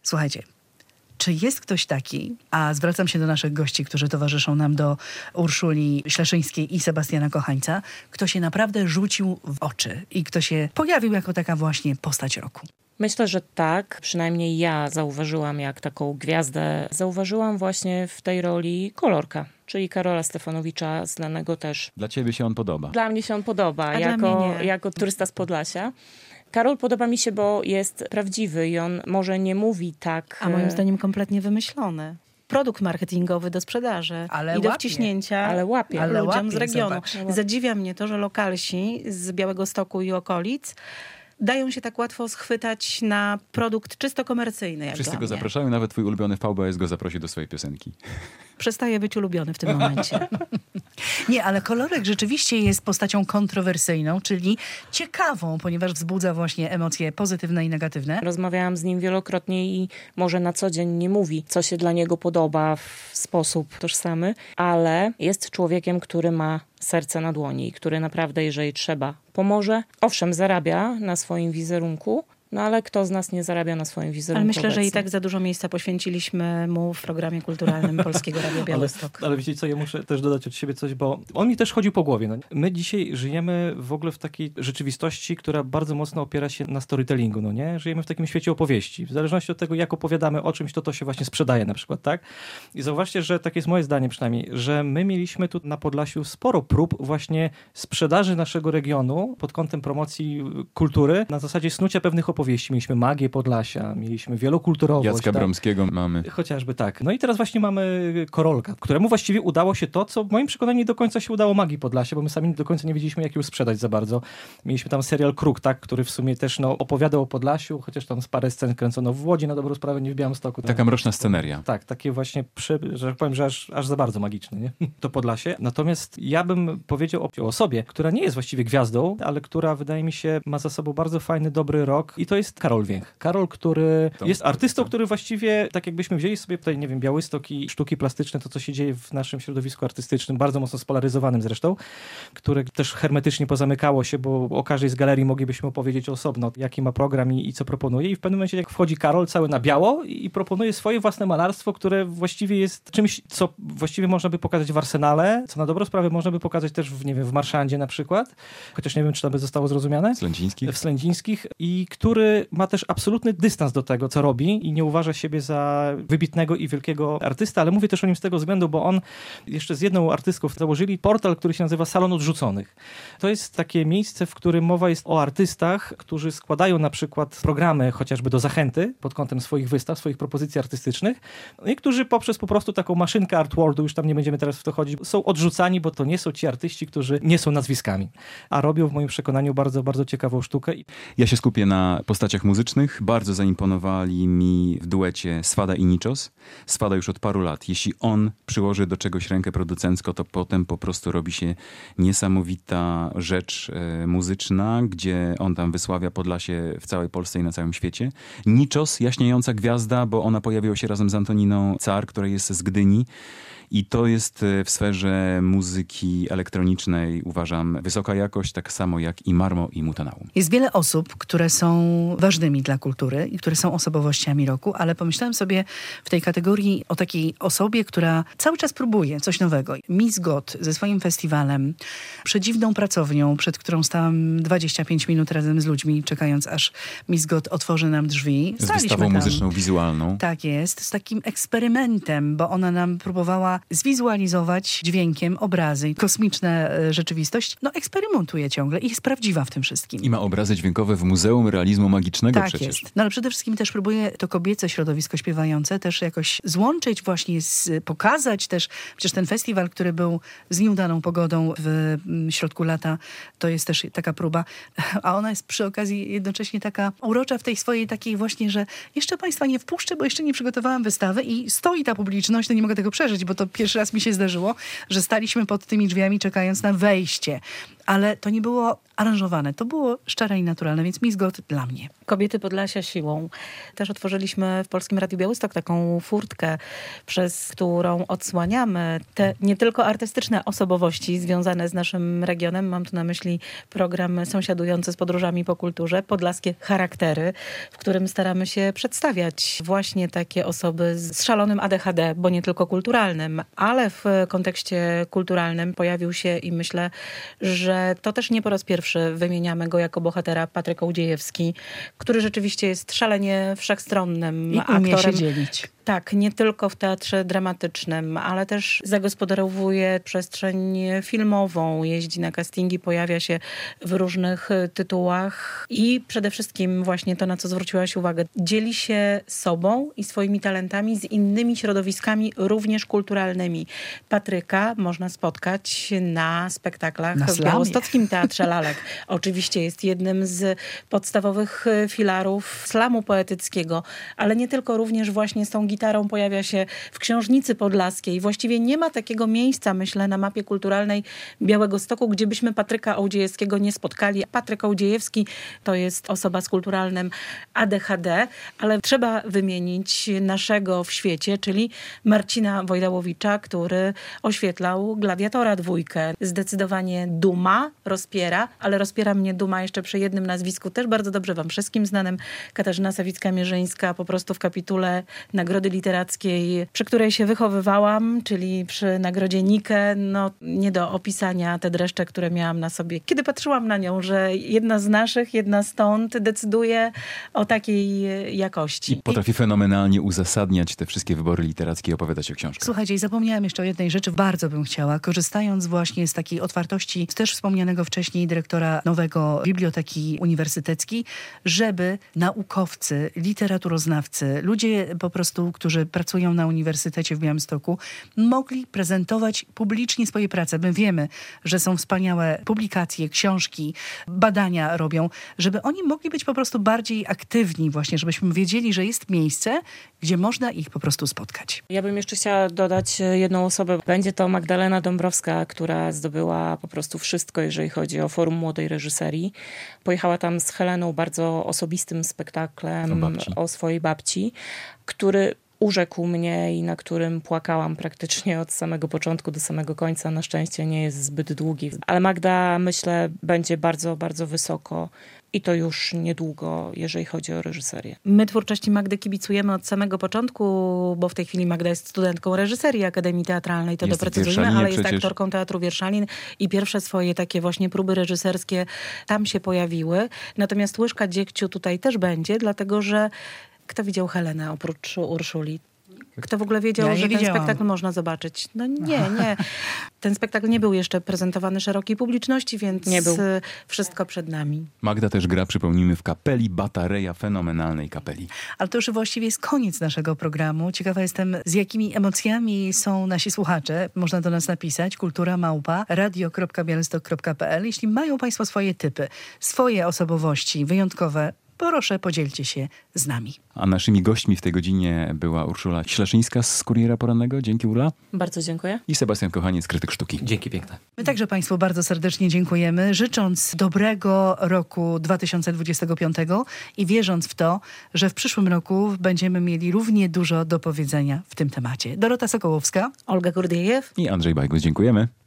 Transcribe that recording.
Słuchajcie, czy jest ktoś taki, a zwracam się do naszych gości, którzy towarzyszą nam, do Urszuli Śleszyńskiej i Sebastiana Kochańca, kto się naprawdę rzucił w oczy i kto się pojawił jako taka właśnie postać roku? Myślę, że tak. Przynajmniej ja zauważyłam, jak taką gwiazdę zauważyłam właśnie w tej roli Kolorka, czyli Karola Stefanowicza, znanego też. Dla ciebie się on podoba? Dla mnie się on podoba, jako turysta z Podlasia. Karol podoba mi się, bo jest prawdziwy i on może nie mówi tak... A moim zdaniem kompletnie wymyślony. Produkt marketingowy do sprzedaży i do wciśnięcia ale łapie ludziom z regionu. Zobacz. Zadziwia mnie to, że lokalsi z Białegostoku i okolic dają się tak łatwo schwytać na produkt czysto komercyjny. Jak Wszyscy dla go mnie. zapraszają, nawet twój ulubiony VBS go zaprosił do swojej piosenki. Przestaje być ulubiony w tym momencie. Nie, ale Kolorek rzeczywiście jest postacią kontrowersyjną, czyli ciekawą, ponieważ wzbudza właśnie emocje pozytywne i negatywne. Rozmawiałam z nim wielokrotnie i może na co dzień nie mówi, co się dla niego podoba w sposób tożsamy, ale jest człowiekiem, który ma serce na dłoni i który naprawdę, jeżeli trzeba, pomoże. Owszem, zarabia na swoim wizerunku, no ale kto z nas nie zarabia na swoim wizerunku? Ale myślę, że i obecnie? tak za dużo miejsca poświęciliśmy mu w programie kulturalnym Polskiego Radia Białystok. Ale wiecie co, ja muszę też dodać od siebie coś, bo on mi też chodził po głowie. No. My dzisiaj żyjemy w ogóle w takiej rzeczywistości, która bardzo mocno opiera się na storytellingu, no nie? Żyjemy w takim świecie opowieści. W zależności od tego, jak opowiadamy o czymś, to się właśnie sprzedaje na przykład, tak? I zauważcie, że takie jest moje zdanie przynajmniej, że my mieliśmy tu na Podlasiu sporo prób właśnie sprzedaży naszego regionu pod kątem promocji kultury, na zasadzie snucia pewnych opowieści. Mieliśmy Magię Podlasia, mieliśmy wielokulturowość. Jacka Bromskiego mamy. Chociażby tak. No i teraz właśnie mamy Korolka, któremu właściwie udało się to, co w moim przekonaniu nie do końca się udało Magii Podlasia, bo my sami do końca nie wiedzieliśmy, jak ją sprzedać za bardzo. Mieliśmy tam serial Kruk, tak, który w sumie też opowiadał o Podlasiu, chociaż tam z parę scen kręcono w Łodzi, na dobrą sprawę, nie w Białymstoku. Taka mroczna sceneria. Tak, takie właśnie, że tak powiem, że aż za bardzo magiczne, nie? To Podlasie. Natomiast ja bym powiedział o osobie, która nie jest właściwie gwiazdą, ale która wydaje mi się ma za sobą bardzo fajny, dobry rok i to jest Karol Więch. Karol, który jest artystą, który właściwie, tak jakbyśmy wzięli sobie tutaj, nie wiem, Białystok i sztuki plastyczne, to co się dzieje w naszym środowisku artystycznym, bardzo mocno spolaryzowanym zresztą, które też hermetycznie pozamykało się, bo o każdej z galerii moglibyśmy opowiedzieć osobno, jaki ma program i co proponuje. I w pewnym momencie, jak wchodzi Karol cały na biało i proponuje swoje własne malarstwo, które właściwie jest czymś, co właściwie można by pokazać w Arsenale, co na dobrą sprawę można by pokazać też w, nie wiem, w Marszandzie na przykład, chociaż nie wiem, czy to by zostało zrozumiane. W Slędzińskich. I który ma też absolutny dystans do tego, co robi i nie uważa siebie za wybitnego i wielkiego artystę, ale mówię też o nim z tego względu, bo on jeszcze z jedną artystką założyli portal, który się nazywa Salon Odrzuconych. To jest takie miejsce, w którym mowa jest o artystach, którzy składają na przykład programy chociażby do zachęty pod kątem swoich wystaw, swoich propozycji artystycznych i którzy poprzez po prostu taką maszynkę artwordu, już tam nie będziemy teraz w to chodzić, są odrzucani, bo to nie są ci artyści, którzy nie są nazwiskami, a robią w moim przekonaniu bardzo, bardzo ciekawą sztukę. Ja się skupię na postaciach muzycznych. Bardzo zaimponowali mi w duecie Swada i Niczos. Swada już od paru lat. Jeśli on przyłoży do czegoś rękę producencko, to potem po prostu robi się niesamowita rzecz muzyczna, gdzie on tam wysławia Podlasie w całej Polsce i na całym świecie. Niczos, jaśniejąca gwiazda, bo ona pojawiła się razem z Antoniną Car, która jest z Gdyni. I to jest w sferze muzyki elektronicznej, uważam, wysoka jakość, tak samo jak i Marmo i Mutanaum. Jest wiele osób, które są ważnymi dla kultury i które są osobowościami roku, ale pomyślałam sobie w tej kategorii o takiej osobie, która cały czas próbuje coś nowego. Miss God ze swoim festiwalem, przedziwną pracownią, przed którą stałam 25 minut razem z ludźmi, czekając aż Miss God otworzy nam drzwi. Z wystawą muzyczną, wizualną. Tak jest, z takim eksperymentem, bo ona nam próbowała zwizualizować dźwiękiem obrazy, kosmiczna rzeczywistość. No eksperymentuje ciągle i jest prawdziwa w tym wszystkim. I ma obrazy dźwiękowe w Muzeum Realizmu Magicznego tak przecież. Jest. No ale przede wszystkim też próbuje to kobiece środowisko śpiewające też jakoś złączyć właśnie, pokazać też. Przecież ten festiwal, który był z nieudaną pogodą w środku lata, to jest też taka próba. A ona jest przy okazji jednocześnie taka urocza w tej swojej takiej właśnie, że jeszcze państwa nie wpuszczę, bo jeszcze nie przygotowałam wystawy i stoi ta publiczność, no nie mogę tego przeżyć, bo to pierwszy raz mi się zdarzyło, że staliśmy pod tymi drzwiami czekając na wejście. ale to nie było aranżowane. To było szczere i naturalne, więc Mizgot dla mnie. Kobiety Podlasia siłą. Też otworzyliśmy w Polskim Radiu Białystok taką furtkę, przez którą odsłaniamy te nie tylko artystyczne osobowości związane z naszym regionem. Mam tu na myśli program sąsiadujący z podróżami po kulturze, Podlaskie charaktery, w którym staramy się przedstawiać właśnie takie osoby z szalonym ADHD, bo nie tylko kulturalnym, ale w kontekście kulturalnym pojawił się i myślę, że to też nie po raz pierwszy wymieniamy go jako bohatera Patryk Ołdziejewski, który rzeczywiście jest szalenie wszechstronnym I umie aktorem. się dzielić. Tak, nie tylko w teatrze dramatycznym, ale też zagospodarowuje przestrzeń filmową, jeździ na castingi, pojawia się w różnych tytułach i przede wszystkim właśnie to, na co zwróciłaś uwagę, dzieli się sobą i swoimi talentami z innymi środowiskami, również kulturalnymi. Patryka można spotkać na spektaklach w Białostockim Teatrze Lalek. Oczywiście jest jednym z podstawowych filarów slamu poetyckiego, ale nie tylko, również właśnie z tą gitarą pojawia się w Książnicy Podlaskiej. Właściwie nie ma takiego miejsca, myślę, na mapie kulturalnej Białegostoku, gdzie byśmy Patryka Ołdziejewskiego nie spotkali. Patryk Ołdziejewski to jest osoba z kulturalnym ADHD, ale trzeba wymienić naszego w świecie, czyli Marcina Wojdałowicza, który oświetlał Gladiatora 2. Zdecydowanie duma, rozpiera, ale rozpiera mnie duma jeszcze przy jednym nazwisku, też bardzo dobrze wam wszystkim znanym, Katarzyna Sawicka-Mierzyńska, po prostu w kapitule Nagrody Literackiej, przy której się wychowywałam, czyli przy nagrodzie Nike. No, nie do opisania te dreszcze, które miałam na sobie, kiedy patrzyłam na nią, że jedna z naszych, jedna stąd decyduje o takiej jakości. I potrafi fenomenalnie uzasadniać te wszystkie wybory literackie i opowiadać o książkach. Słuchajcie, i zapomniałam jeszcze o jednej rzeczy. Bardzo bym chciała, korzystając właśnie z takiej otwartości też wspomnianego wcześniej dyrektora nowego Biblioteki Uniwersyteckiej, żeby naukowcy, literaturoznawcy, ludzie po prostu, którzy pracują na Uniwersytecie w Białymstoku, mogli prezentować publicznie swoje prace. My wiemy, że są wspaniałe publikacje, książki, badania robią, żeby oni mogli być po prostu bardziej aktywni właśnie, żebyśmy wiedzieli, że jest miejsce, gdzie można ich po prostu spotkać. Ja bym jeszcze chciała dodać jedną osobę. Będzie to Magdalena Dąbrowska, która zdobyła po prostu wszystko, jeżeli chodzi o Forum Młodej Reżyserii. Pojechała tam z Heleną bardzo osobistym spektaklem o swojej babci, który urzekł mnie i na którym płakałam praktycznie od samego początku do samego końca. Na szczęście nie jest zbyt długi. Ale Magda, myślę, będzie bardzo, bardzo wysoko. I to już niedługo, jeżeli chodzi o reżyserię. My twórczości Magdy kibicujemy od samego początku, bo w tej chwili Magda jest studentką reżyserii Akademii Teatralnej, to doprecyzujmy, ale jest aktorką Teatru Wierszalin i pierwsze swoje takie właśnie próby reżyserskie tam się pojawiły. Natomiast łyżka dziegciu tutaj też będzie, dlatego że kto widział Helenę oprócz Urszuli? Kto w ogóle wiedział, że ten spektakl można zobaczyć? No nie. Ten spektakl nie był jeszcze prezentowany szerokiej publiczności, więc wszystko przed nami. Magda też gra, przypomnijmy, w kapeli Batareja, fenomenalnej kapeli. Ale to już właściwie jest koniec naszego programu. Ciekawa jestem, z jakimi emocjami są nasi słuchacze. Można do nas napisać kultura@radio.bialystok.pl. Jeśli mają państwo swoje typy, swoje osobowości wyjątkowe, proszę, podzielcie się z nami. A naszymi gośćmi w tej godzinie była Urszula Śleszyńska z Kuriera Porannego. Dzięki, Ula. Bardzo dziękuję. I Sebastian Kochaniec, krytyk sztuki. Dzięki piękne. My także państwu bardzo serdecznie dziękujemy, życząc dobrego roku 2025 i wierząc w to, że w przyszłym roku będziemy mieli równie dużo do powiedzenia w tym temacie. Dorota Sokołowska, Olga Gurdiejew I Andrzej Bajgus. Dziękujemy.